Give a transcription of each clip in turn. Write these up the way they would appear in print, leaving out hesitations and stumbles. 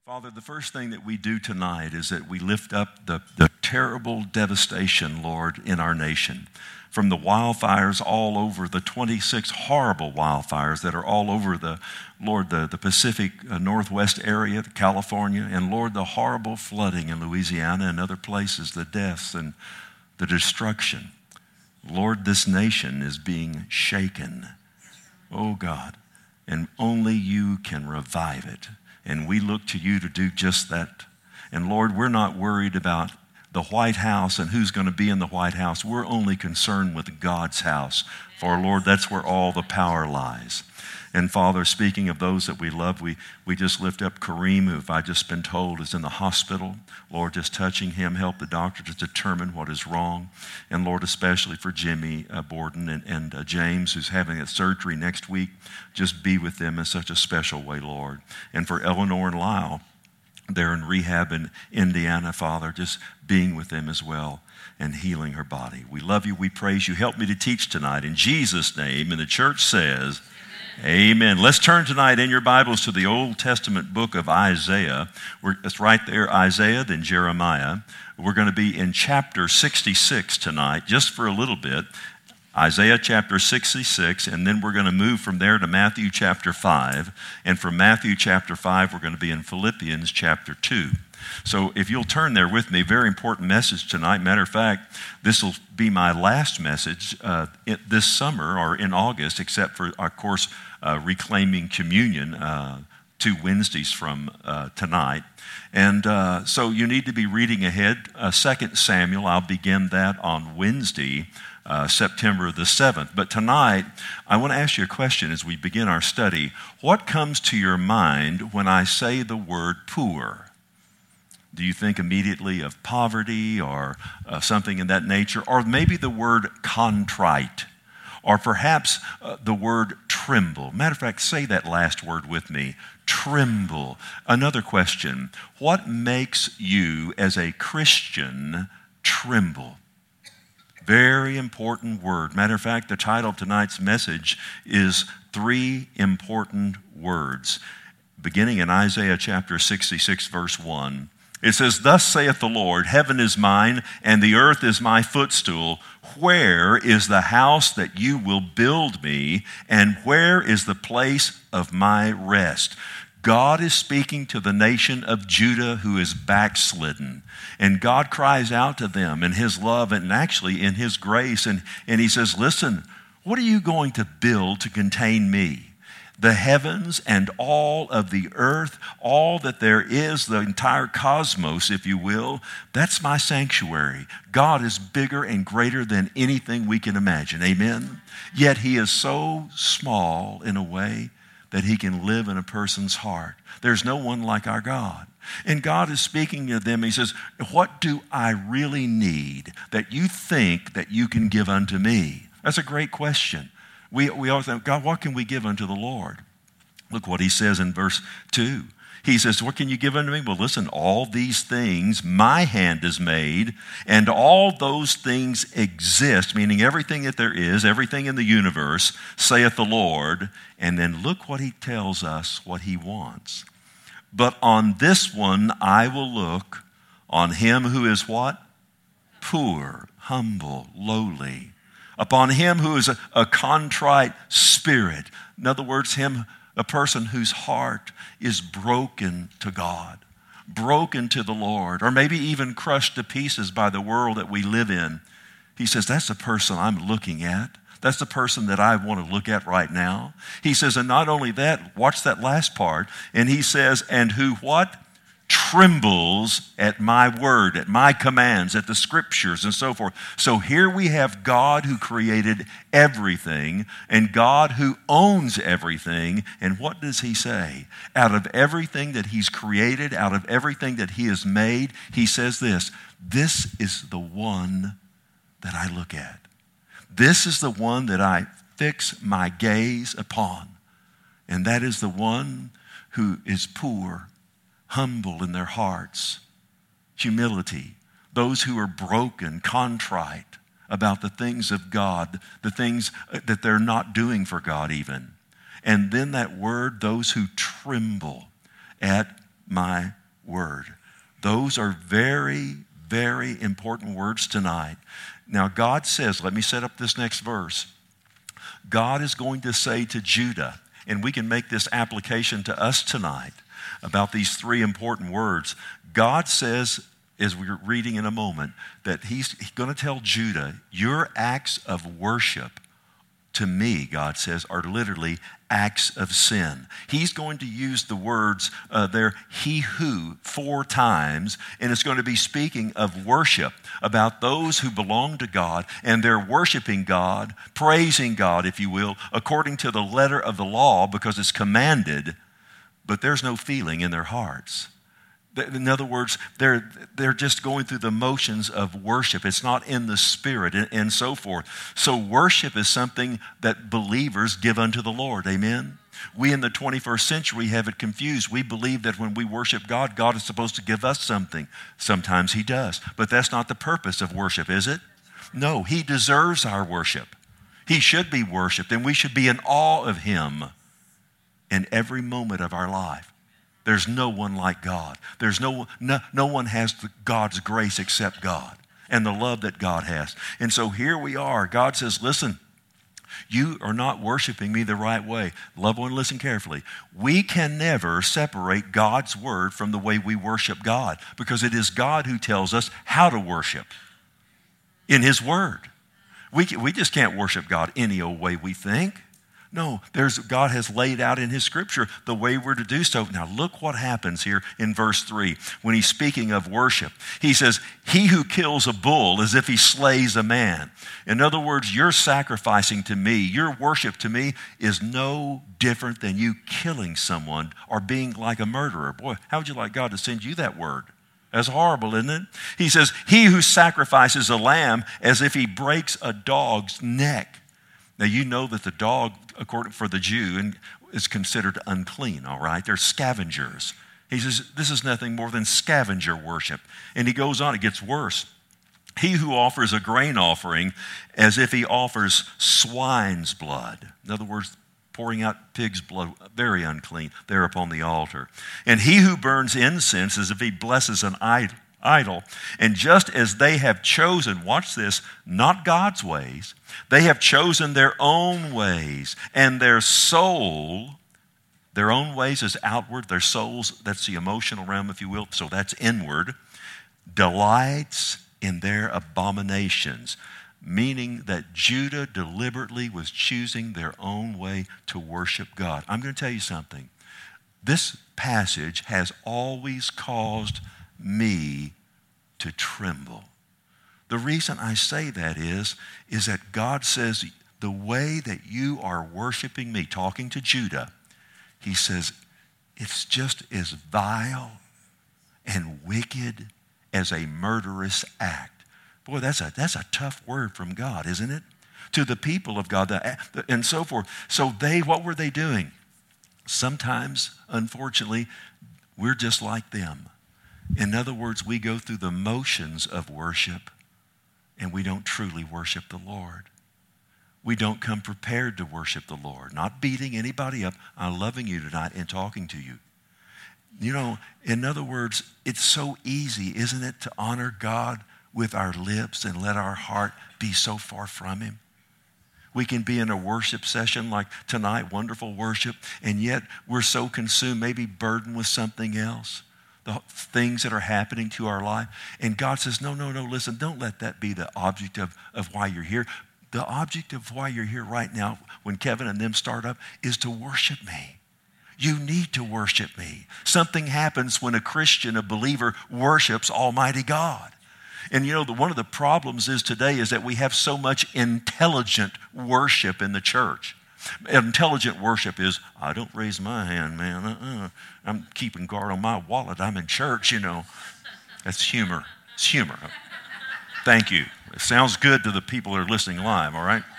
Father, the first thing that we do tonight is that we lift up the terrible devastation, Lord, in our nation. From the wildfires all over, the 26 horrible wildfires that are all over the Pacific Northwest area, California, and Lord, the horrible flooding in Louisiana and other places, the deaths and the destruction. Lord, this nation is being shaken. Oh God, and only you can revive it. And we look to you to do just that. And Lord, we're not worried about the White House and who's going to be in the White House. We're only concerned with God's house. For Lord, that's where all the power lies. And Father, speaking of those that we love, we just lift up Kareem, who I've just been told is in the hospital. Lord, just touching him, help the doctor to determine what is wrong. And Lord, especially for Jimmy Borden and James, who's having a surgery next week, just be with them in such a special way, Lord. And for Eleanor and Lyle, they're in rehab in Indiana, Father, just being with them as well and healing her body. We love you. We praise you. Help me to teach tonight in Jesus' name. And the church says, Amen. Let's turn tonight in your Bibles to the Old Testament book of Isaiah. It's right there, Isaiah, then Jeremiah. We're going to be in chapter 66 tonight, just for a little bit. Isaiah chapter 66, and then we're going to move from there to Matthew chapter 5. And from Matthew chapter 5, we're going to be in Philippians chapter 2. So if you'll turn there with me, very important message tonight. Matter of fact, this will be my last message this summer or in August, except for, of course, reclaiming communion 2 Wednesdays from tonight. And so you need to be reading ahead. 2 Samuel, I'll begin that on Wednesday, September the 7th. But tonight, I want to ask you a question as we begin our study. What comes to your mind when I say the word poor? Do you think immediately of poverty or something in that nature? Or maybe the word contrite? Or perhaps the word tremble? Matter of fact, say that last word with me. Tremble. Another question. What makes you as a Christian tremble? Very important word. Matter of fact, the title of tonight's message is 3 important words. Beginning in Isaiah chapter 66, verse 1. It says, "Thus saith the Lord, heaven is mine, and the earth is my footstool. Where is the house that you will build me, and where is the place of my rest?" God is speaking to the nation of Judah who is backslidden. And God cries out to them in his love and actually in his grace. And he says, listen, what are you going to build to contain me? The heavens and all of the earth, all that there is, the entire cosmos, if you will, that's my sanctuary. God is bigger and greater than anything we can imagine. Amen? Yet he is so small in a way that he can live in a person's heart. There's no one like our God. And God is speaking to them. He says, what do I really need that you think that you can give unto me? That's a great question. We always think, God, what can we give unto the Lord? Look what he says in verse 2. He says, what can you give unto me? Well, listen, all these things my hand has made, and all those things exist, meaning everything that there is, everything in the universe, saith the Lord. And then look what he tells us, what he wants. But on this one I will look, on him who is what? Poor, humble, lowly. Upon him who is a contrite spirit. In other words, a person whose heart is broken to God, broken to the Lord, or maybe even crushed to pieces by the world that we live in. He says, that's the person I'm looking at. That's the person that I want to look at right now. He says, and not only that, watch that last part. And he says, and who what? Trembles at my word, at my commands, at the scriptures and so forth. So here we have God who created everything and God who owns everything. And what does he say? Out of everything that he's created, out of everything that he has made, he says this is the one that I look at. This is the one that I fix my gaze upon. And that is the one who is poor, humble in their hearts, humility, those who are broken, contrite about the things of God, the things that they're not doing for God even. And then that word, those who tremble at my word. Those are very, very important words tonight. Now, God says, let me set up this next verse. God is going to say to Judah, and we can make this application to us tonight about these three important words. God says, as we're reading in a moment, that he's going to tell Judah, your acts of worship to me, God says, are literally acts of sin. He's going to use the words there, he who, 4 times, and it's going to be speaking of worship, about those who belong to God, and they're worshiping God, praising God, if you will, according to the letter of the law, because it's commanded, but there's no feeling in their hearts. In other words, they're just going through the motions of worship. It's not in the spirit and so forth. So worship is something that believers give unto the Lord. Amen? We in the 21st century have it confused. We believe that when we worship God, God is supposed to give us something. Sometimes he does. But that's not the purpose of worship, is it? No, he deserves our worship. He should be worshiped, and we should be in awe of him in every moment of our life. There's no one like God. There's no one has God's grace except God and the love that God has. And so here we are. God says, listen, you are not worshiping me the right way. Loved one, listen carefully. We can never separate God's word from the way we worship God, because it is God who tells us how to worship in his word. We just can't worship God any old way we think. No, God has laid out in his scripture the way we're to do so. Now look what happens here in verse 3 when he's speaking of worship. He says, he who kills a bull as if he slays a man. In other words, your sacrificing to me, your worship to me is no different than you killing someone or being like a murderer. Boy, how would you like God to send you that word? That's horrible, isn't it? He says, he who sacrifices a lamb as if he breaks a dog's neck. Now, you know that the dog, according for the Jew, is considered unclean, all right? They're scavengers. He says, this is nothing more than scavenger worship. And he goes on, it gets worse. He who offers a grain offering as if he offers swine's blood. In other words, pouring out pig's blood, very unclean, there upon the altar. And he who burns incense as if he blesses an idol. And just as they have chosen, watch this, not God's ways, they have chosen their own ways, and their soul, their own ways is outward, their souls, that's the emotional realm, if you will, so that's inward, delights in their abominations, meaning that Judah deliberately was choosing their own way to worship God. I'm going to tell you something. This passage has always caused me to tremble. The reason I say that is that God says the way that you are worshiping me, talking to Judah, he says it's just as vile and wicked as a murderous act. Boy, that's a tough word from God, isn't it? To the people of God and so forth. So what were they doing? Sometimes, unfortunately, we're just like them. In other words, we go through the motions of worship and we don't truly worship the Lord. We don't come prepared to worship the Lord. Not beating anybody up. I'm loving you tonight and talking to you. You know, in other words, it's so easy, isn't it, to honor God with our lips and let our heart be so far from him. We can be in a worship session like tonight, wonderful worship, and yet we're so consumed, maybe burdened with something else. The things that are happening to our life. And God says, no, listen, don't let that be the object of why you're here. The object of why you're here right now, when Kevin and them start up, is to worship me. You need to worship me. Something happens when a Christian, a believer, worships Almighty God. And you know, one of the problems today is that we have so much intelligent worship in the church. Intelligent worship is, I don't raise my hand, man. I'm keeping guard on my wallet. I'm in church, you know. That's humor. It's humor. Thank you. It sounds good to the people that are listening live, all right?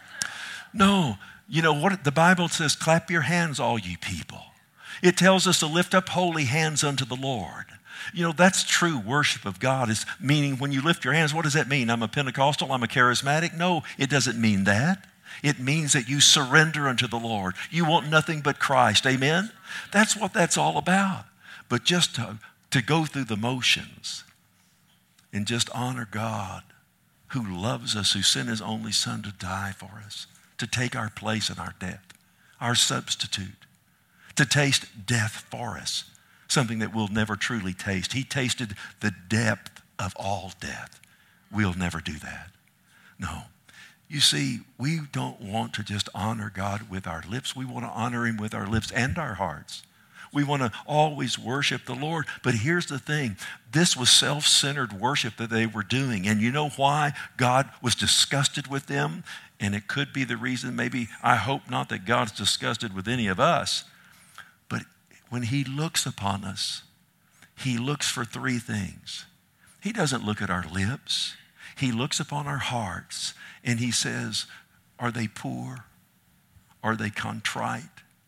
No, you know what the Bible says, clap your hands, all you people. It tells us to lift up holy hands unto the Lord. You know, that's true worship of God, is meaning when you lift your hands, what does that mean? I'm a Pentecostal, I'm a charismatic? No, it doesn't mean that. It means that you surrender unto the Lord. You want nothing but Christ. Amen? That's what that's all about. but just to go through the motions and just honor God who loves us, who sent his only son to die for us, to take our place in our death, our substitute, to taste death for us, something that we'll never truly taste. He tasted the depth of all death. We'll never do that. No. You see, we don't want to just honor God with our lips. We want to honor him with our lips and our hearts. We want to always worship the Lord. But here's the thing. This was self-centered worship that they were doing. And you know why God was disgusted with them? And it could be the reason, maybe, I hope not that God's disgusted with any of us. But when he looks upon us, he looks for three things. He doesn't look at our lips. He looks upon our hearts. And he says, are they poor? Are they contrite?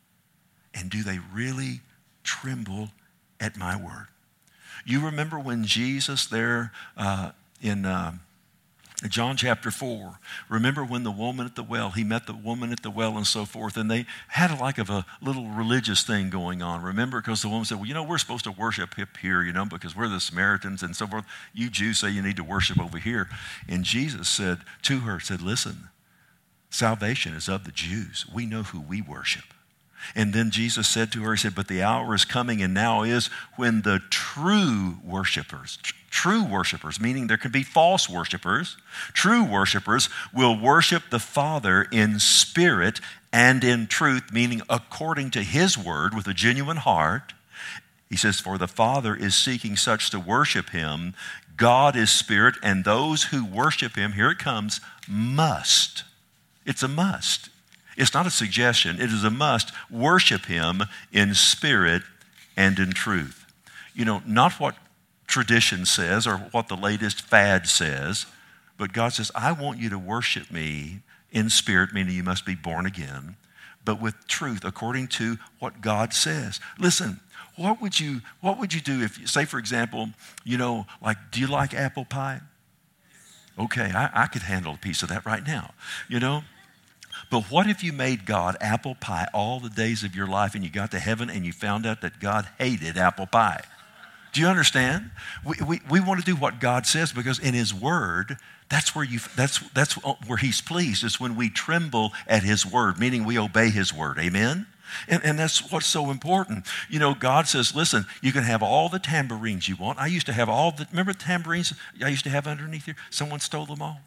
And do they really tremble at my word? You remember when Jesus there in John chapter 4, remember when the woman at the well, he met the woman at the well and so forth, and they had like of a little religious thing going on. Remember, because the woman said, well, we're supposed to worship up here, because we're the Samaritans and so forth. You Jews say you need to worship over here. And Jesus said to her, listen, salvation is of the Jews. We know who we worship. And then Jesus said to her, he said, but the hour is coming and now is when the true worshipers, meaning there can be false worshipers, true worshipers will worship the Father in spirit and in truth, meaning according to his word with a genuine heart. He says, for the Father is seeking such to worship him. God is spirit, and those who worship him, here it comes, must. It's a must. It's not a suggestion. It is a must. Worship him in spirit and in truth. Not what tradition says or what the latest fad says, but God says, I want you to worship me in spirit, meaning you must be born again, but with truth, according to what God says. Listen, what would you do if, say, for example, do you like apple pie? Okay, I could handle a piece of that right now, But what if you made God apple pie all the days of your life and you got to heaven and you found out that God hated apple pie? Do you understand? We want to do what God says because in his word, that's where he's pleased. It's when we tremble at his word, meaning we obey his word. Amen? And that's what's so important. God says, listen, you can have all the tambourines you want. I used to have remember the tambourines I used to have underneath here? Someone stole them all.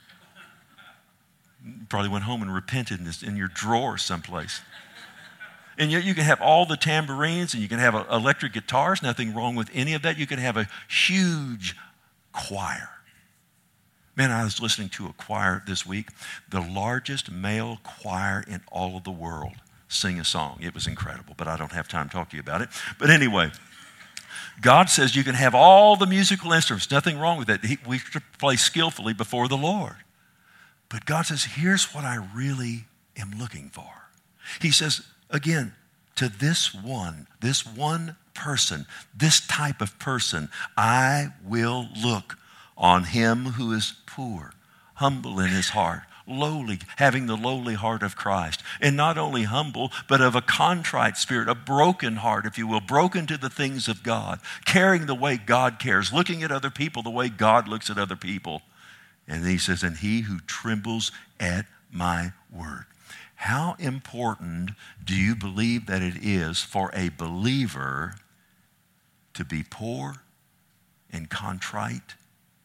Probably went home and repented in your drawer someplace. And yet you can have all the tambourines and you can have electric guitars, nothing wrong with any of that. You can have a huge choir. Man, I was listening to a choir this week, the largest male choir in all of the world sing a song. It was incredible, but I don't have time to talk to you about it. But anyway, God says you can have all the musical instruments, nothing wrong with that. We should play skillfully before the Lord. But God says, here's what I really am looking for. He says, again, to this one person, this type of person, I will look on him who is poor, humble in his heart, lowly, having the lowly heart of Christ. And not only humble, but of a contrite spirit, a broken heart, if you will, broken to the things of God, caring the way God cares, looking at other people the way God looks at other people. And then he says, and he who trembles at my word. How important do you believe that it is for a believer to be poor and contrite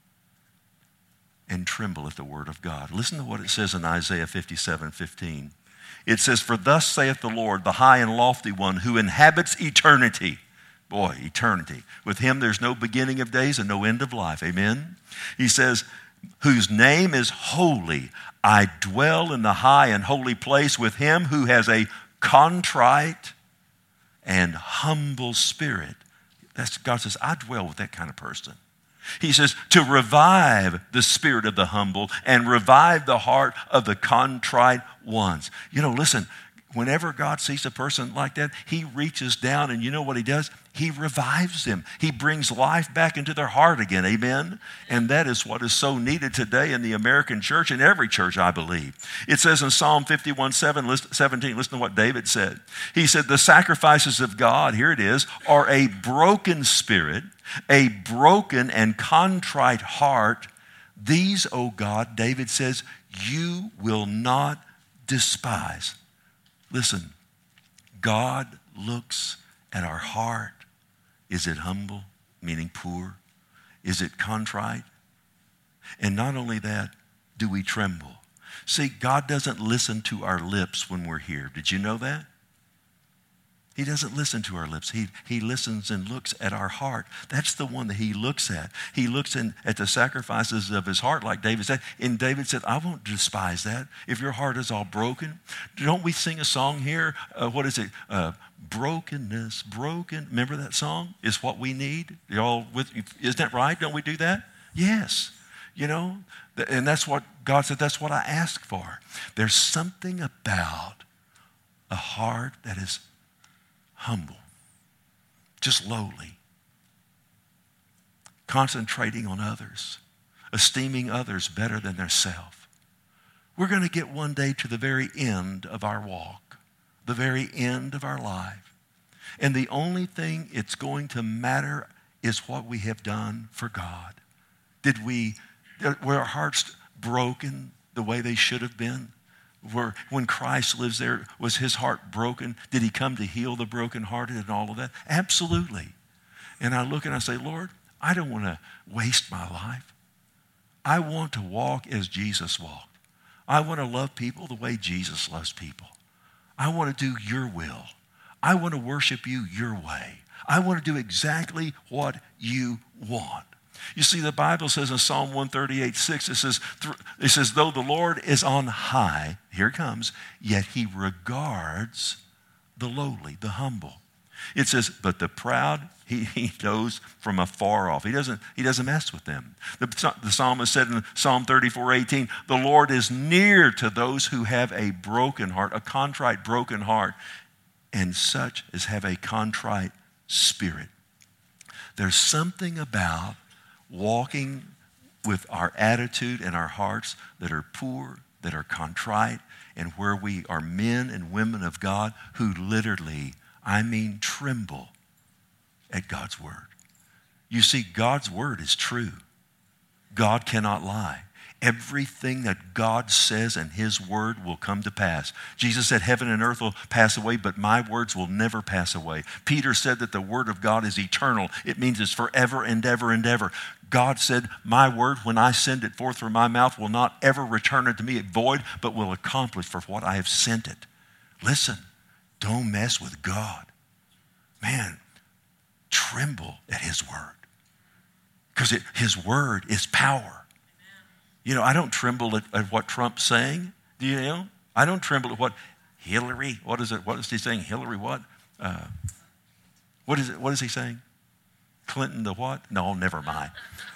and tremble at the word of God? Listen to what it says in Isaiah 57:15. It says, for thus saith the Lord, the high and lofty one who inhabits eternity. Boy, eternity. With him there's no beginning of days and no end of life. Amen? He says, whose name is holy. I dwell in the high and holy place with him who has a contrite and humble spirit. God says, I dwell with that kind of person. He says, to revive the spirit of the humble and revive the heart of the contrite ones. Listen, whenever God sees a person like that, he reaches down and you know what he does? He revives them. He brings life back into their heart again. Amen? And that is what is so needed today in the American church and every church, I believe. It says in Psalm 51:17, listen to what David said. He said, the sacrifices of God, here it is, are a broken spirit, a broken and contrite heart. These, O God, David says, you will not despise. Listen, God looks at our heart. Is it humble, meaning poor? Is it contrite? And not only that, do we tremble? See, God doesn't listen to our lips when we're here. Did you know that? He doesn't listen to our lips. He listens and looks at our heart. That's the one that he looks at. He looks at the sacrifices of his heart, like David said. And David said, I won't despise that. If your heart is all broken. Don't we sing a song here? What is it? Brokenness, broken. Remember that song? Is what we need. Isn't that right? Don't we do that? Yes. You know, and that's what God said, that's what I ask for. There's something about a heart that is humble, just lowly, concentrating on others, esteeming others better than themselves. We're going to get one day to the very end of our walk, the very end of our life. And the only thing it's going to matter is what we have done for God. Were our hearts broken the way they should have been? When Christ lives there, was his heart broken? Did he come to heal the brokenhearted and all of that? Absolutely. And I look and I say, Lord, I don't want to waste my life. I want to walk as Jesus walked. I want to love people the way Jesus loves people. I want to do your will. I want to worship you your way. I want to do exactly what you want. You see, the Bible says in Psalm 138:6, it says, though the Lord is on high, here it comes, yet he regards the lowly, the humble. It says, but the proud, he knows from afar off. He doesn't mess with them. The psalmist said in Psalm 34:18, the Lord is near to those who have a broken heart, a contrite, broken heart, and such as have a contrite spirit. There's something about walking with our attitude and our hearts that are poor, that are contrite, and where we are men and women of God who literally, tremble at God's word. You see, God's word is true. God cannot lie. Everything that God says and his word will come to pass. Jesus said, heaven and earth will pass away, but my words will never pass away. Peter said that the word of God is eternal. It means it's forever and ever and ever. God said, my word, when I send it forth from my mouth, will not ever return unto me void, but will accomplish for what I have sent it. Listen, don't mess with God. Man, tremble at his word. Because his word is power. You know, I don't tremble at what Trump's saying. Do you know? I don't tremble at what Hillary, what is it? What is he saying? Hillary what? What is it? What is he saying? Clinton the what? No, never mind.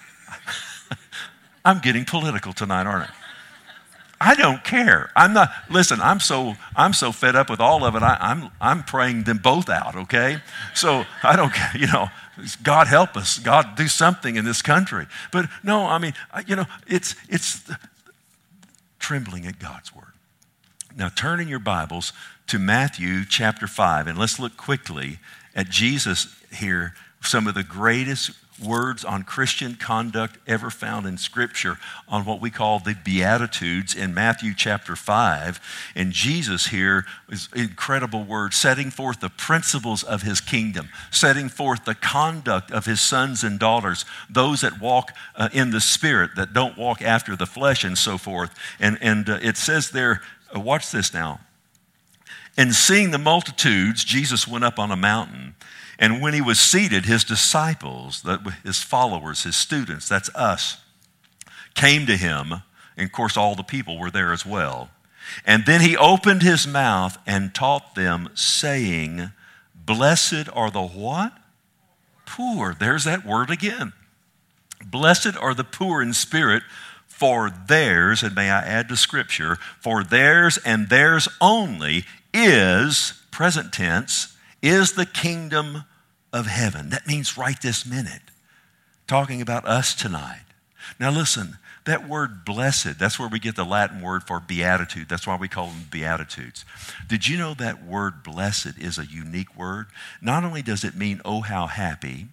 I'm getting political tonight, aren't I? I don't care. Listen, I'm so fed up with all of it. I'm praying them both out, okay? So I don't care, God help us. God do something in this country. But no, it's trembling at God's word. Now turn in your Bibles to Matthew chapter 5, and let's look quickly at Jesus here, some of the greatest words on Christian conduct ever found in Scripture on what we call the Beatitudes in Matthew chapter 5. And Jesus here is incredible words, setting forth the principles of his kingdom, setting forth the conduct of his sons and daughters, those that walk in the Spirit, that don't walk after the flesh and so forth. And it says there, watch this now. And seeing the multitudes, Jesus went up on a mountain. And when he was seated, his disciples, his followers, his students, that's us, came to him. And of course, all the people were there as well. And then he opened his mouth and taught them, saying, blessed are the what? Poor. There's that word again. Blessed are the poor in spirit, for theirs, and may I add to Scripture, for theirs and theirs only is, present tense, is the kingdom of heaven. That means right this minute. Talking about us tonight. Now listen, that word blessed, that's where we get the Latin word for beatitude. That's why we call them beatitudes. Did you know that word blessed is a unique word? Not only does it mean, oh, how happy,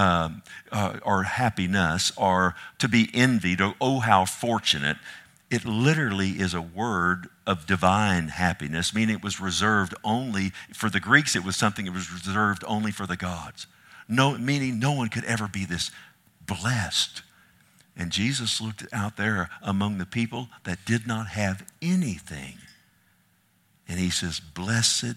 or happiness, or to be envied, or oh, how fortunate. It literally is a word of divine happiness, meaning it was reserved only, for the Greeks it was something that was reserved only for the gods. No, meaning no one could ever be this blessed. And Jesus looked out there among the people that did not have anything. And he says, blessed,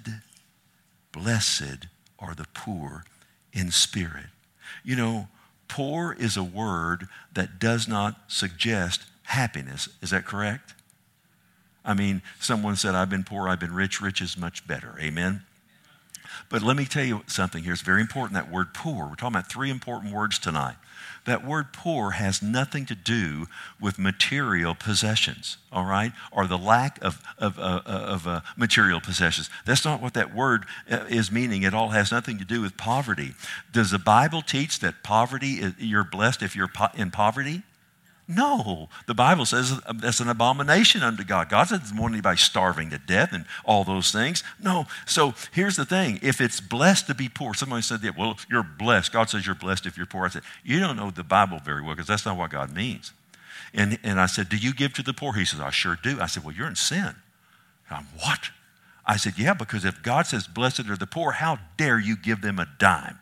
blessed are the poor in spirit. You know, poor is a word that does not suggest happiness. Is that correct? I mean, someone said, I've been poor, I've been rich. Rich is much better. Amen? But let me tell you something here. It's very important, that word poor. We're talking about 3 important words tonight. That word poor has nothing to do with material possessions, all right? Or the lack of material possessions. That's not what that word is meaning. It all has nothing to do with poverty. Does the Bible teach that you're blessed if you're in poverty? No. The Bible says that's an abomination unto God. God doesn't want anybody starving to death and all those things. No. So here's the thing. If it's blessed to be poor, somebody said, yeah, well, you're blessed. God says you're blessed if you're poor. I said, you don't know the Bible very well because that's not what God means. And I said, do you give to the poor? He says, I sure do. I said, well, you're in sin. What? I said, yeah, because if God says blessed are the poor, how dare you give them a dime?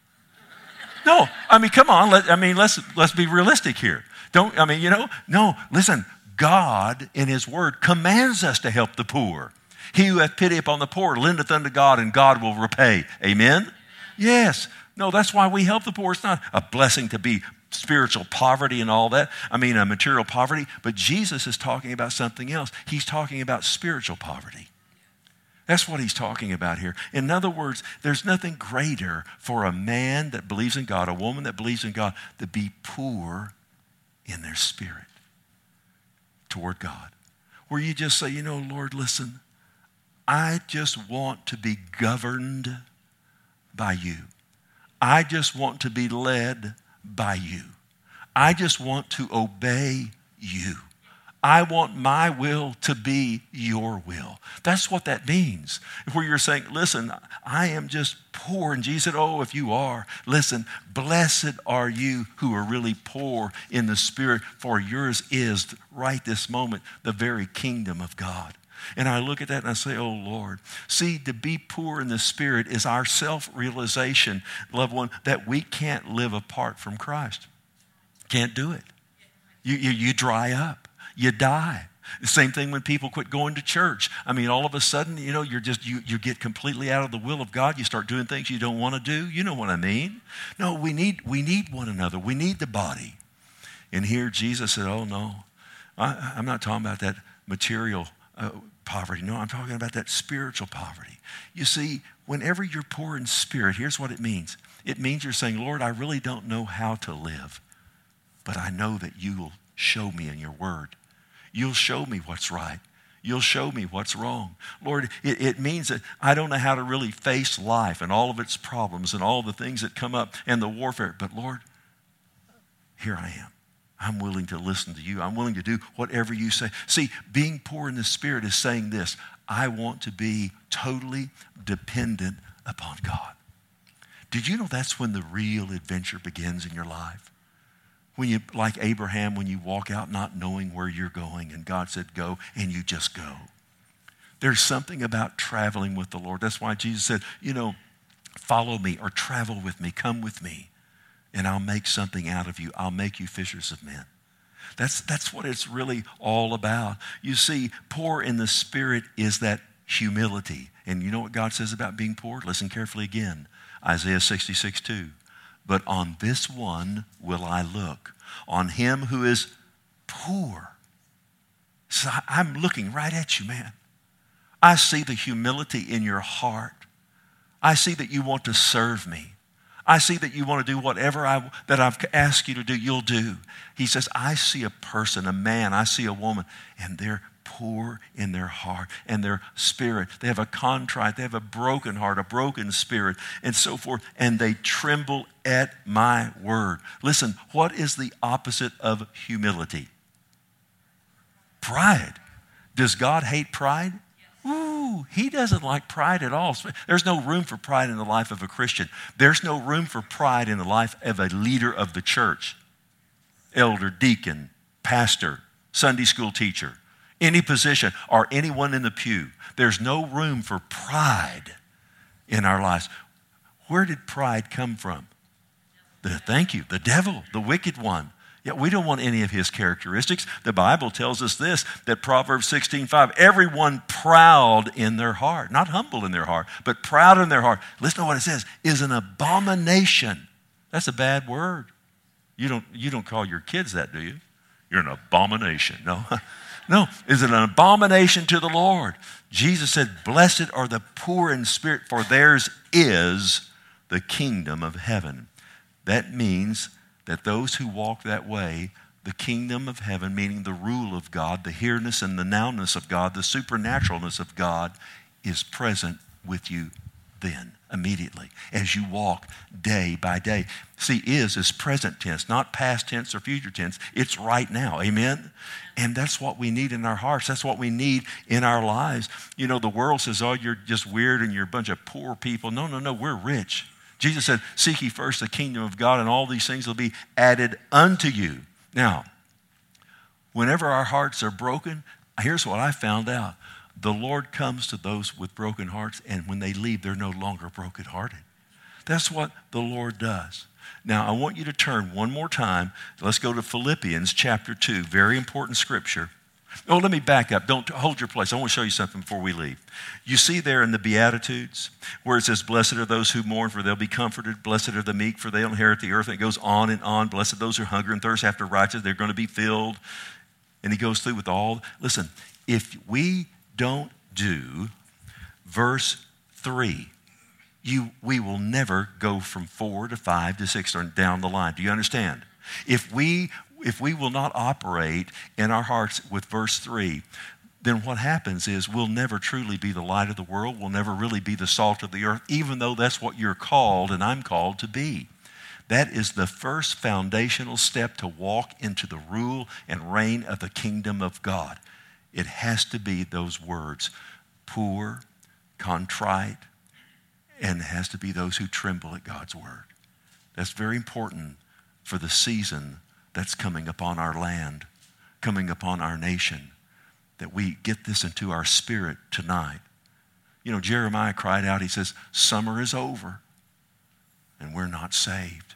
No, I mean, come on. Let's be realistic here. No, listen, God in his word commands us to help the poor. He who hath pity upon the poor lendeth unto God, and God will repay. Amen? Yes. No, that's why we help the poor. It's not a blessing to be spiritual poverty and all that. Material poverty. But Jesus is talking about something else. He's talking about spiritual poverty. That's what he's talking about here. In other words, there's nothing greater for a man that believes in God, a woman that believes in God, to be poor in their spirit toward God. Where you just say, Lord, listen, I just want to be governed by you. I just want to be led by you. I just want to obey you. I want my will to be your will. That's what that means. Where you're saying, listen, I am just poor. And Jesus said, oh, if you are, listen, blessed are you who are really poor in the spirit, for yours is right this moment the very kingdom of God. And I look at that and I say, oh, Lord. See, to be poor in the spirit is our self-realization, loved one, that we can't live apart from Christ. Can't do it. You dry up. You die. The same thing when people quit going to church. All of a sudden, you get completely out of the will of God. You start doing things you don't want to do. You know what I mean? No, we need one another. We need the body. And here Jesus said, oh, no. I'm not talking about that material poverty. No, I'm talking about that spiritual poverty. You see, whenever you're poor in spirit, here's what it means. It means you're saying, Lord, I really don't know how to live, but I know that you will show me in your word. You'll show me what's right. You'll show me what's wrong. Lord, it means that I don't know how to really face life and all of its problems and all the things that come up and the warfare. But Lord, here I am. I'm willing to listen to you. I'm willing to do whatever you say. See, being poor in the spirit is saying this: I want to be totally dependent upon God. Did you know that's when the real adventure begins in your life? When you, like Abraham, when you walk out not knowing where you're going and God said go and you just go. There's something about traveling with the Lord. That's why Jesus said, follow me or travel with me, come with me, and I'll make something out of you. I'll make you fishers of men. That's what it's really all about. You see, poor in the spirit is that humility. And you know what God says about being poor? Listen carefully again. Isaiah 66:2. But on this one will I look, on him who is poor. So I'm looking right at you, man. I see the humility in your heart. I see that you want to serve me. I see that you want to do whatever that I've asked you to do, you'll do. He says, I see a person, a man, I see a woman, and they're poor in their heart and their spirit. They have a contrite, they have a broken heart, a broken spirit, and so forth, and they tremble at my word. Listen, what is the opposite of humility? Pride. Does God hate pride? Ooh, he doesn't like pride at all. There's no room for pride in the life of a Christian. There's no room for pride in the life of a leader of the church. Elder, deacon, pastor, Sunday school teacher, any position, or anyone in the pew. There's no room for pride in our lives. Where did pride come from? The devil, the wicked one. Yeah, we don't want any of his characteristics. The Bible tells us this, that Proverbs 16:5, everyone proud in their heart, not humble in their heart, but proud in their heart. Listen to what it says, is an abomination. That's a bad word. You don't call your kids that, do you? You're an abomination. No, no, is an abomination to the Lord. Jesus said, blessed are the poor in spirit, for theirs is the kingdom of heaven. That means that those who walk that way, the kingdom of heaven, meaning the rule of God, the here-ness and the now-ness of God, the supernaturalness of God, is present with you then, immediately, as you walk day by day. See, is present tense, not past tense or future tense. It's right now, amen? And that's what we need in our hearts. That's what we need in our lives. You know, the world says, oh, you're just weird and you're a bunch of poor people. No, we're rich. Jesus said, seek ye first the kingdom of God, and all these things will be added unto you. Now, whenever our hearts are broken, here's what I found out. The Lord comes to those with broken hearts, and when they leave, they're no longer brokenhearted. That's what the Lord does. Now, I want you to turn one more time. Let's go to Philippians chapter 2, very important scripture. Oh, let me back up. Don't hold your place. I want to show you something before we leave. You see there in the Beatitudes where it says, blessed are those who mourn, for they'll be comforted. Blessed are the meek, for they'll inherit the earth. And it goes on and on. Blessed are those who hunger and thirst after righteousness. They're going to be filled. And he goes through with all. Listen, if we don't do verse 3, we will never go from 4 to 5 to 6 or down the line. Do you understand? If we will not operate in our hearts with verse 3, then what happens is we'll never truly be the light of the world. We'll never really be the salt of the earth, even though that's what you're called and I'm called to be. That is the first foundational step to walk into the rule and reign of the kingdom of God. It has to be those words, poor, contrite, and it has to be those who tremble at God's word. That's very important for the season that's coming upon our land, coming upon our nation, that we get this into our spirit tonight. You know, Jeremiah cried out, he says, summer is over, and we're not saved.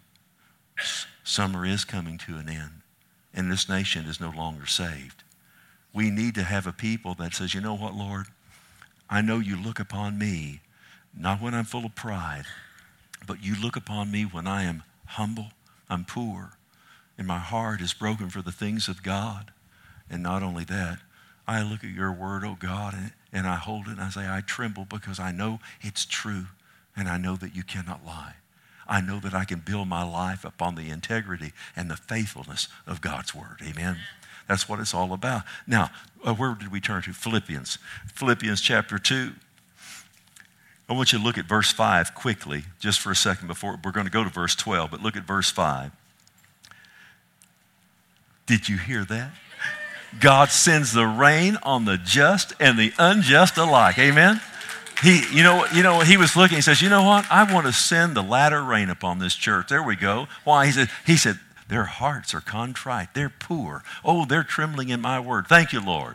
Summer is coming to an end, and this nation is no longer saved. We need to have a people that says, you know what, Lord? I know you look upon me, not when I'm full of pride, but you look upon me when I am humble, I'm poor, and my heart is broken for the things of God. And not only that, I look at your word, oh God, and I hold it and I say, I tremble because I know it's true, and I know that you cannot lie. I know that I can build my life upon the integrity and the faithfulness of God's word. Amen. That's what it's all about. Now, where did we turn to? Philippians. Philippians chapter 2. I want you to look at verse 5 quickly, just for a second before we're going to go to verse 12, but look at verse 5. Did you hear that? God sends the rain on the just and the unjust alike. Amen? You know, he was looking, he says, you know what? I want to send the latter rain upon this church. There we go. Why? He said, their hearts are contrite. They're poor. Oh, they're trembling in my word. Thank you, Lord.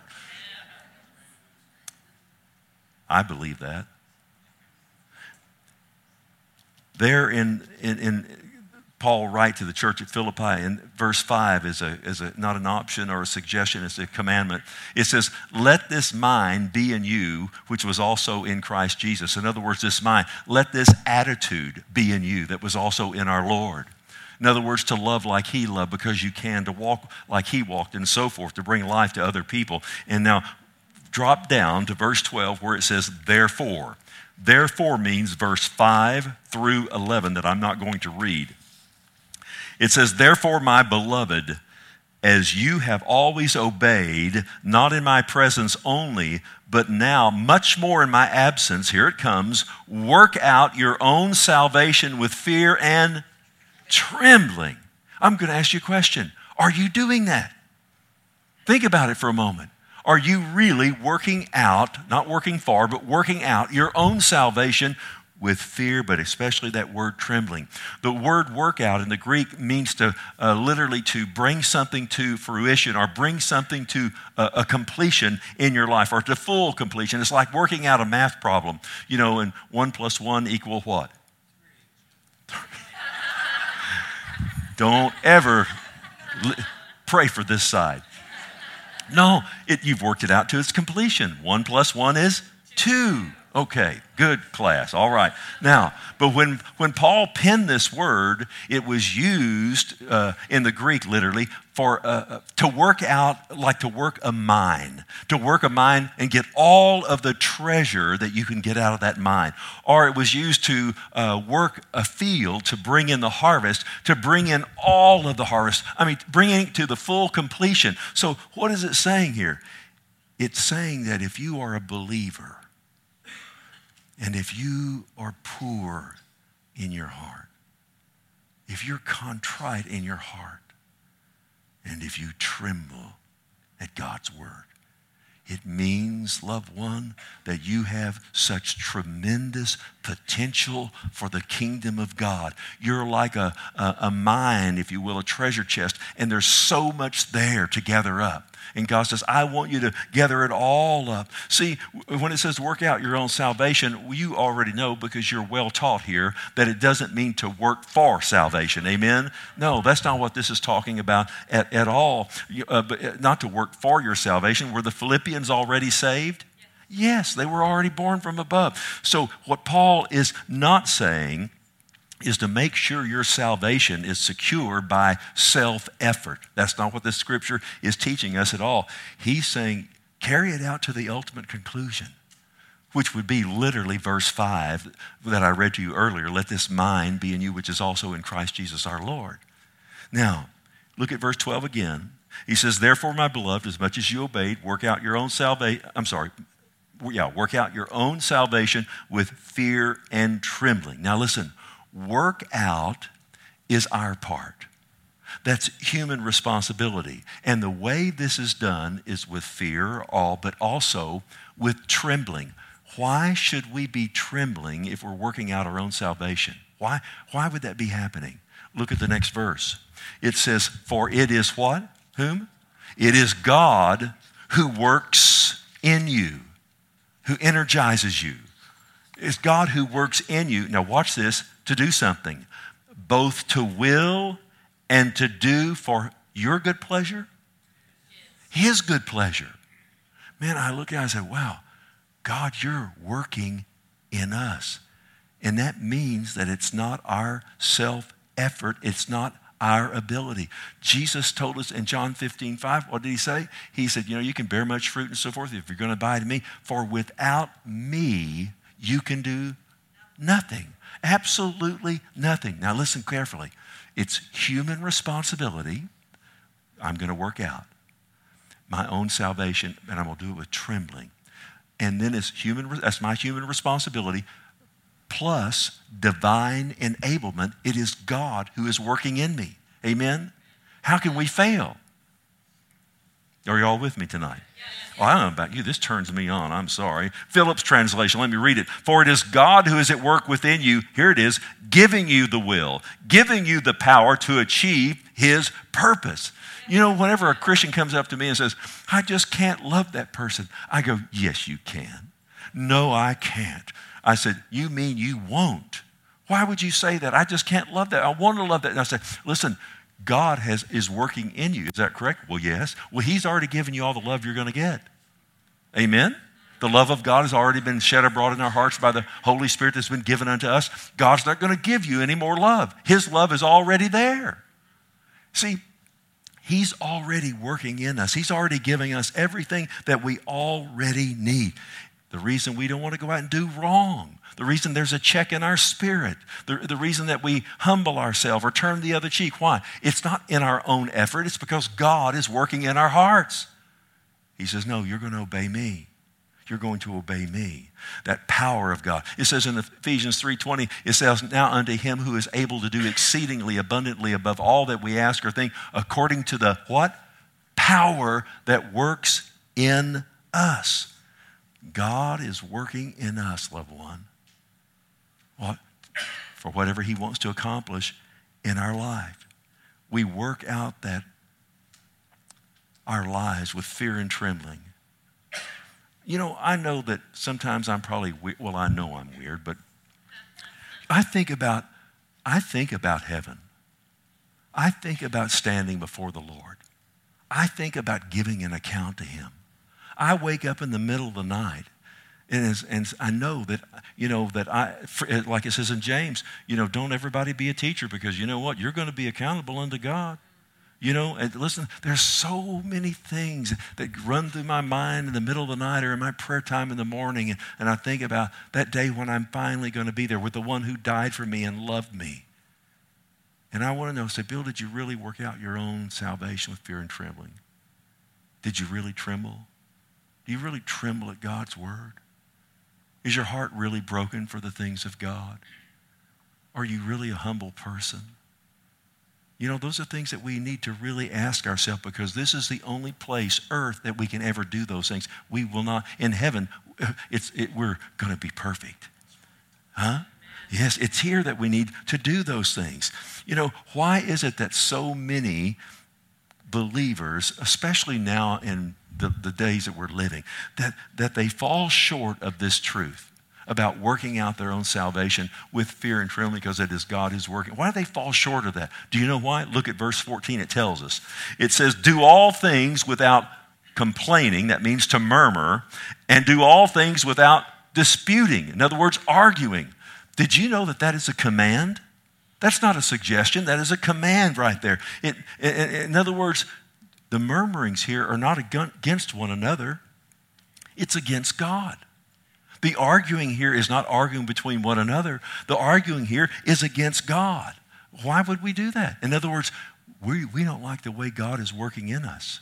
I believe that. There in Paul write to the church at Philippi in verse 5 is not an option or a suggestion, it's a commandment. It says, let this mind be in you, which was also in Christ Jesus. In other words, this mind, let this attitude be in you that was also in our Lord. In other words, to love like he loved because you can, to walk like he walked and so forth, to bring life to other people. And now drop down to verse 12 where it says, therefore. Therefore means verse 5 through 11 that I'm not going to read. It says, therefore, my beloved, as you have always obeyed, not in my presence only, but now much more in my absence. Here it comes. Work out your own salvation with fear and trembling. I'm going to ask you a question. Are you doing that? Think about it for a moment. Are you really working out, not working for, but working out your own salvation with fear, but especially that word trembling? The word workout in the Greek means to literally to bring something to fruition or bring something to a completion in your life or to full completion. It's like working out a math problem, and 1 + 1 = what? Don't ever pray for this side. No, you've worked it out to its completion. 1 + 1 is 2. Okay, good class. All right. Now, but when Paul penned this word, it was used in the Greek literally for to work out, like to work a mine and get all of the treasure that you can get out of that mine. Or it was used to work a field to bring in the harvest, to bring in all of the harvest. Bringing it to the full completion. So what is it saying here? It's saying that if you are a believer, and if you are poor in your heart, if you're contrite in your heart, and if you tremble at God's word, it means, loved one, that you have such tremendous potential for the kingdom of God. You're like a mine, if you will, a treasure chest, and there's so much there to gather up. And God says, I want you to gather it all up. See, when it says work out your own salvation, you already know, because you're well taught here, that it doesn't mean to work for salvation. Amen? No, that's not what this is talking about at all. But not to work for your salvation. Were the Philippians already saved? Yes, they were already born from above. So what Paul is not saying is to make sure your salvation is secure by self-effort. That's not what this scripture is teaching us at all. He's saying, carry it out to the ultimate conclusion, which would be literally verse 5 that I read to you earlier. Let this mind be in you, which is also in Christ Jesus our Lord. Now, look at verse 12 again. He says, therefore, my beloved, as much as you obeyed, work out your own salvation. Work out your own salvation with fear and trembling. Now listen, work out is our part. That's human responsibility. And the way this is done is with fear, but also with trembling. Why should we be trembling if we're working out our own salvation? Why would that be happening? Look at the next verse. It says, for it is what? Whom? It is God who works in you, who energizes you. It's God who works in you. Now watch this, to do something, both to will and to do for your good pleasure, His good pleasure. Man, I look at it and I say, wow, God, you're working in us. And that means that it's not our self-effort, it's not our ability. Jesus told us in John 15:5, what did He say? He said, you can bear much fruit and so forth if you're going to abide in me. For without me, you can do nothing. Absolutely nothing. Now listen carefully. It's human responsibility. I'm going to work out my own salvation, and I'm going to do it with trembling. And then that's my human responsibility, plus divine enablement. It is God who is working in me. Amen? How can we fail? Are you all with me tonight? Well, I don't know about you. This turns me on. I'm sorry. Phillips translation. Let me read it. For it is God who is at work within you. Here it is. Giving you the will. Giving you the power to achieve His purpose. Whenever a Christian comes up to me and says, I just can't love that person, I go, yes, you can. No, I can't. I said, you mean you won't? Why would you say that? I just can't love that. I want to love that. And I said, listen, God is working in you. Is that correct? Well, yes. Well, He's already given you all the love you're going to get. Amen? The love of God has already been shed abroad in our hearts by the Holy Spirit that's been given unto us. God's not going to give you any more love. His love is already there. See, He's already working in us. He's already giving us everything that we already need. The reason we don't want to go out and do wrong. The reason there's a check in our spirit. The reason that we humble ourselves or turn the other cheek. Why? It's not in our own effort. It's because God is working in our hearts. He says, no, you're going to obey me. You're going to obey me. That power of God. It says in Ephesians 3:20, it says, now unto him who is able to do exceedingly abundantly above all that we ask or think, according to the what? Power that works in us. God is working in us, loved one. What? For whatever he wants to accomplish in our life. We work out that our lives with fear and trembling. You know, I know that sometimes I'm probably weird. Well, I know I'm weird, but I think about heaven. I think about standing before the Lord. I think about giving an account to him. I wake up in the middle of the night, and I know that, like it says in James, don't everybody be a teacher, because you know what? You're going to be accountable unto God. And listen, there's so many things that run through my mind in the middle of the night or in my prayer time in the morning, and I think about that day when I'm finally going to be there with the one who died for me and loved me. And I want to know, say, Bill, did you really work out your own salvation with fear and trembling? Did you really tremble? Do you really tremble at God's word? Is your heart really broken for the things of God? Are you really a humble person? Those are things that we need to really ask ourselves, because this is the only place, earth, that we can ever do those things. We will not, in heaven, we're going to be perfect. Huh? Yes, it's here that we need to do those things. Why is it that so many believers, especially now in the days that we're living, that they fall short of this truth about working out their own salvation with fear and trembling, because it is God who's working? Why do they fall short of that? Do you know why? Look at verse 14. It tells us. It says, do all things without complaining. That means to murmur. And do all things without disputing. In other words, arguing. Did you know that is a command? That's not a suggestion. That is a command right there. In other words, the murmurings here are not against one another. It's against God. The arguing here is not arguing between one another. The arguing here is against God. Why would we do that? In other words, we don't like the way God is working in us.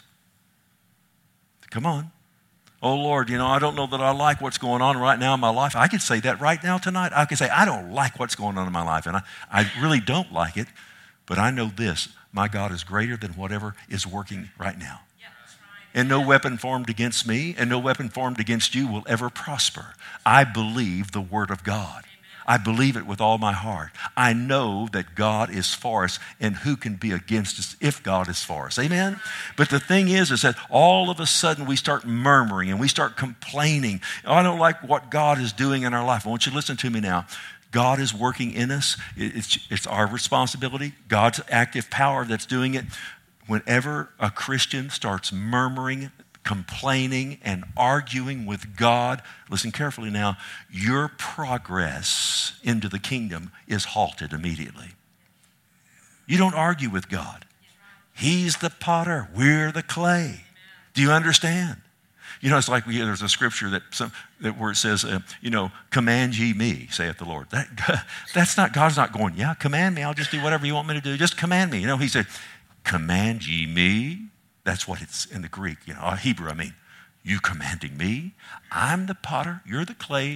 Come on. Oh, Lord, I don't know that I like what's going on right now in my life. I could say that right now tonight. I could say, I don't like what's going on in my life, and I really don't like it, but I know this. My God is greater than whatever is working right now. And no weapon formed against me and no weapon formed against you will ever prosper. I believe the word of God. I believe it with all my heart. I know that God is for us, and who can be against us if God is for us? Amen? But the thing is that all of a sudden we start murmuring and we start complaining. I don't like what God is doing in our life. I want you to listen to me now. God is working in us. It's our responsibility. God's active power that's doing it. Whenever a Christian starts murmuring, complaining, and arguing with God, listen carefully now, your progress into the kingdom is halted immediately. You don't argue with God. He's the potter. We're the clay. Do you understand? It's like there's a scripture that where it says, command ye me, saith the Lord. That's not, God's not going, yeah, command me. I'll just do whatever you want me to do. Just command me. He said, command ye me. That's what it's in the Greek, Hebrew, You commanding me? I'm the potter, you're the clay.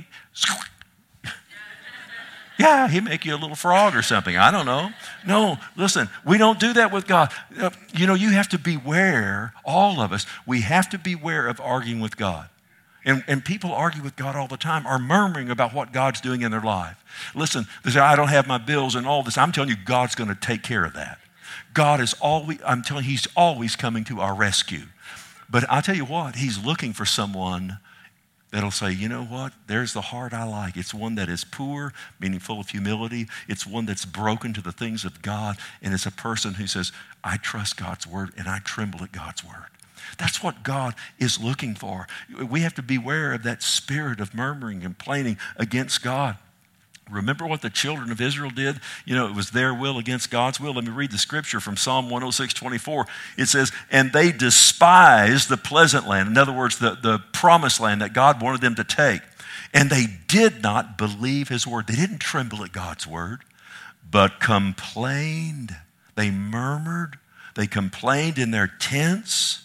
Yeah, he'll make you a little frog or something. I don't know. No, listen, we don't do that with God. You have to beware, all of us, we have to beware of arguing with God. And people argue with God all the time, are murmuring about what God's doing in their life. Listen, they say, I don't have my bills and all this. I'm telling you, God's going to take care of that. God is always, I'm telling you, he's always coming to our rescue. But I'll tell you what, he's looking for someone that'll say, you know what, there's the heart I like. It's one that is poor, meaning full of humility. It's one that's broken to the things of God. And it's a person who says, I trust God's word and I tremble at God's word. That's what God is looking for. We have to beware of that spirit of murmuring and complaining against God. Remember what the children of Israel did? It was their will against God's will. Let me read the scripture from Psalm 106:24. It says, and they despised the pleasant land. In other words, the promised land that God wanted them to take. And they did not believe his word. They didn't tremble at God's word, but complained. They murmured. They complained in their tents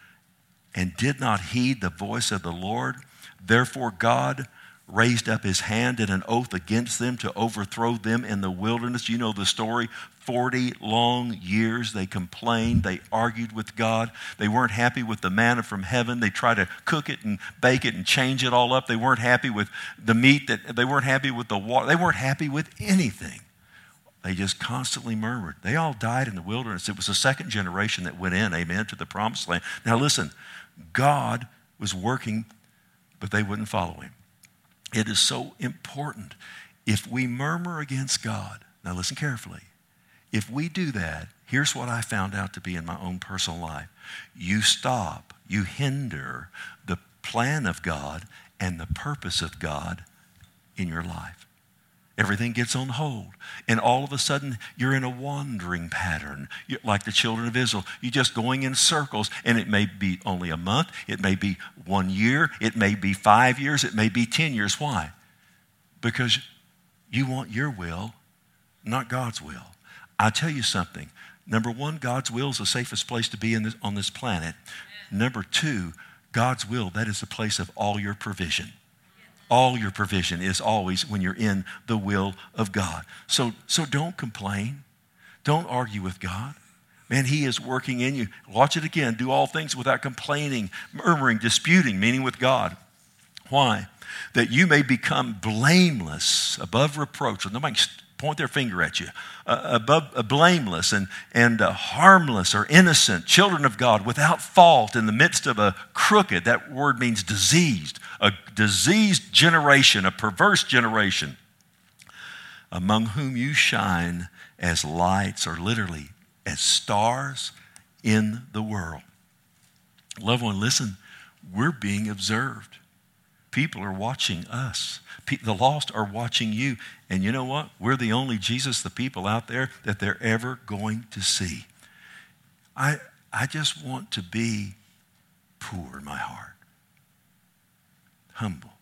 and did not heed the voice of the Lord. Therefore God raised up his hand in an oath against them to overthrow them in the wilderness. You know the story. 40 long years they complained. They argued with God. They weren't happy with the manna from heaven. They tried to cook it and bake it and change it all up. They weren't happy with the meat. They weren't happy with the water. They weren't happy with anything. They just constantly murmured. They all died in the wilderness. It was the second generation that went in, amen, to the promised land. Now listen, God was working, but they wouldn't follow him. It is so important. If we murmur against God, now listen carefully. If we do that, here's what I found out to be in my own personal life. You stop, you hinder the plan of God and the purpose of God in your life. Everything gets on hold. And all of a sudden, you're in a wandering pattern. You're like the children of Israel. You're just going in circles. And it may be only a month. It may be 1 year. It may be 5 years. It may be 10 years. Why? Because you want your will, not God's will. I'll tell you something. Number one, God's will is the safest place to be on this planet. Number two, God's will, that is the place of all your provision. All your provision is always when you're in the will of God. So don't complain. Don't argue with God. Man, he is working in you. Watch it again. Do all things without complaining, murmuring, disputing, meaning with God. Why? That you may become blameless, above reproach. Nobody can point their finger at you. Blameless and harmless or innocent, children of God, without fault in the midst of a crooked, that word means diseased, a diseased generation, a perverse generation, among whom you shine as lights, or literally as stars in the world. Loved one, listen, we're being observed. People are watching us. The lost are watching you. And you know what? We're the only Jesus, the people out there, that they're ever going to see. I just want to be poor in my heart. Humble.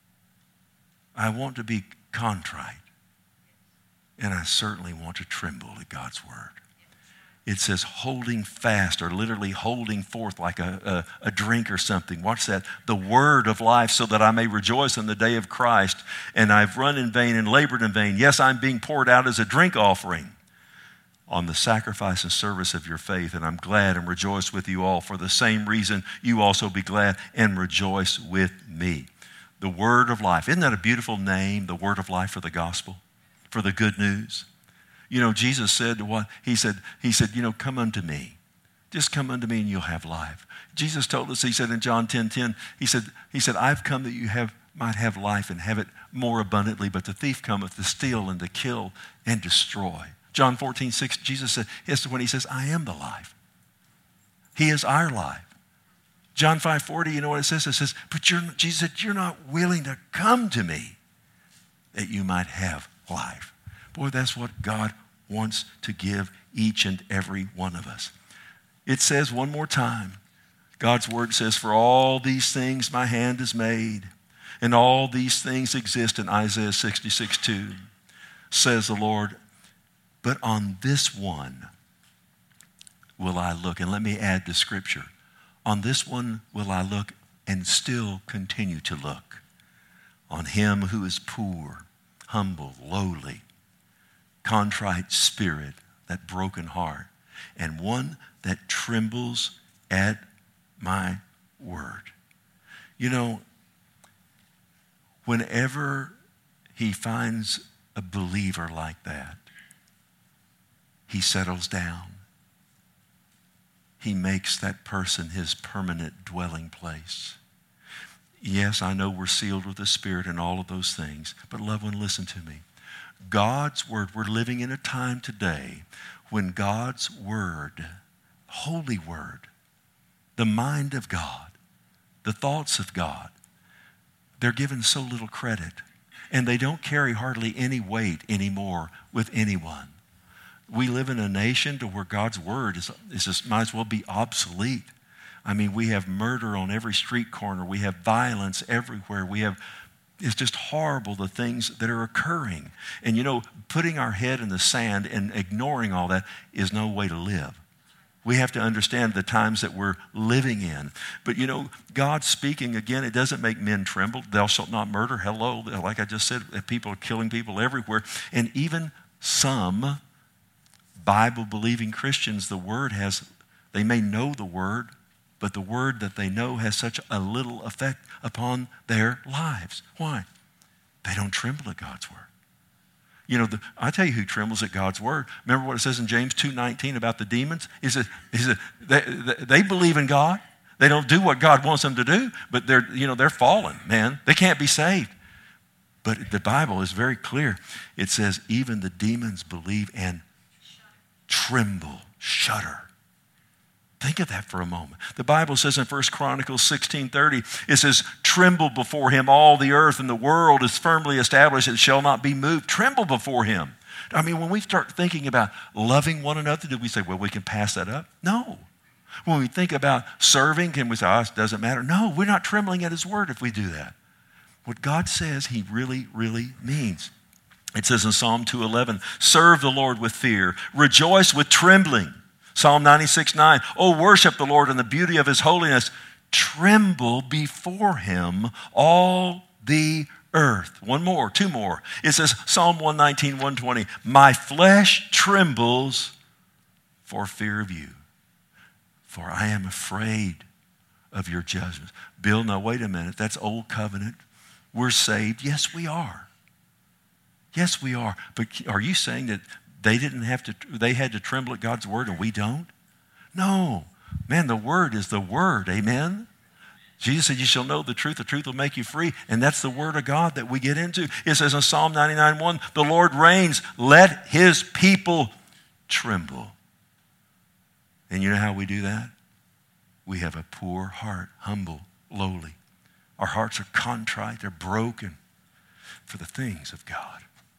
I want to be contrite. And I certainly want to tremble at God's word. It says holding fast, or literally holding forth like a drink or something. Watch that. The word of life, so that I may rejoice in the day of Christ. And I've run in vain and labored in vain. Yes, I'm being poured out as a drink offering on the sacrifice and service of your faith. And I'm glad and rejoice with you all. For the same reason, you also be glad and rejoice with me. The word of life. Isn't that a beautiful name, the word of life, for the gospel, for the good news? You know, Jesus said what? He said, come unto me. Just come unto me and you'll have life. Jesus told us, he said in John 10:10, he said, I've come that you might have life and have it more abundantly, but the thief cometh to steal and to kill and destroy. John 14:6, Jesus said, yes, when he says, I am the life. He is our life. John 5:40, you know what it says? It says, but Jesus said, you're not willing to come to me that you might have life. Boy, that's what God wants to give each and every one of us. It says one more time, God's word says, for all these things my hand is made, and all these things exist in Isaiah 66:2, says the Lord, but on this one will I look. And let me add the scripture. On this one will I look and still continue to look. On him who is poor, humble, lowly, contrite spirit, that broken heart, and one that trembles at my word. You know, whenever he finds a believer like that, he settles down. He makes that person his permanent dwelling place. Yes, I know we're sealed with the Spirit and all of those things, but loved one, listen to me. God's word, we're living in a time today when God's word, holy word, the mind of God, the thoughts of God, they're given so little credit. and they don't carry hardly any weight anymore with anyone. We live in a nation to where God's word is just might as well be obsolete. I mean, we have murder on every street corner. We have violence everywhere. It's just horrible, the things that are occurring. And putting our head in the sand and ignoring all that is no way to live. We have to understand the times that we're living in. But God speaking again, it doesn't make men tremble. Thou shalt not murder. Hello. Like I just said, people are killing people everywhere. And even some Bible-believing Christians, they may know the word, but the word that they know has such a little effect upon their lives. Why? They don't tremble at God's word. I tell you who trembles at God's word. Remember what it says in James 2:19 about the demons? He said they believe in God. They don't do what God wants them to do, but they're fallen, man. They can't be saved. But the Bible is very clear. It says even the demons believe and tremble, shudder. Think of that for a moment. The Bible says in 1 Chronicles 16:30, it says, tremble before him all the earth, and the world is firmly established, it shall not be moved. Tremble before him. I mean, when we start thinking about loving one another, do we say, well, we can pass that up? No. When we think about serving, can we say, it doesn't matter? No, we're not trembling at his word if we do that. What God says, he really, really means. It says in Psalm 2:11, serve the Lord with fear, rejoice with trembling. Psalm 96:9, oh, worship the Lord in the beauty of his holiness. Tremble before him, all the earth. Two more. It says, Psalm 119:120, my flesh trembles for fear of you, for I am afraid of your judgments. Bill, now wait a minute. That's old covenant. We're saved. Yes, we are. Yes, we are. But are you saying that they had to tremble at God's word and we don't? No. Man, the word is the word. Amen? Jesus said, you shall know the truth will make you free. And that's the word of God that we get into. It says in Psalm 99:1, the Lord reigns, let his people tremble. And you know how we do that? We have a poor heart, humble, lowly. Our hearts are contrite, they're broken for the things of God.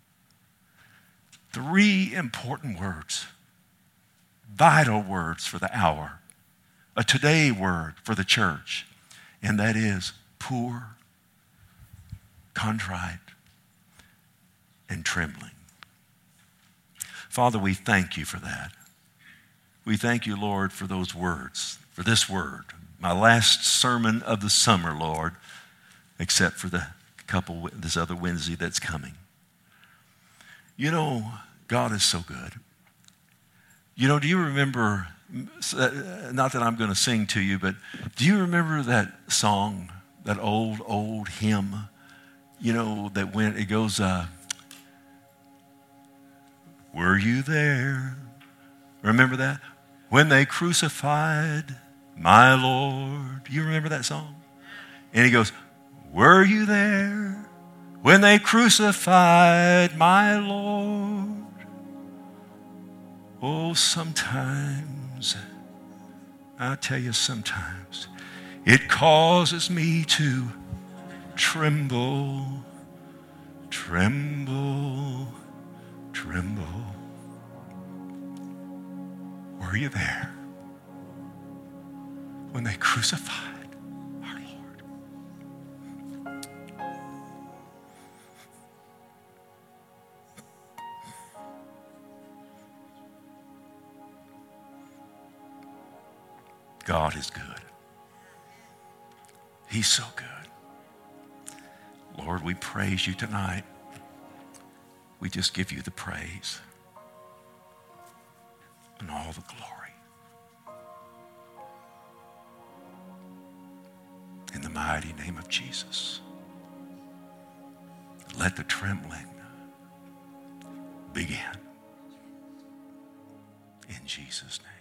3 important words, vital words for the hour, a today word for the church, and that is poor, contrite, and trembling. Father, we thank you for that. We thank you, Lord, for those words, for this word, my last sermon of the summer, Lord, except for this other Wednesday that's coming. God is so good. Do you remember, not that I'm going to sing to you, but do you remember that song, that old hymn, it goes, were you there? Remember that? When they crucified my Lord. You remember that song? And he goes, were you there when they crucified my Lord? Oh, sometimes, I tell you, sometimes it causes me to tremble, tremble, tremble. Were you there when they crucified our Lord? God is good. He's so good. Lord, we praise you tonight. We just give you the praise and all the glory. In the mighty name of Jesus, let the trembling begin. In Jesus' name.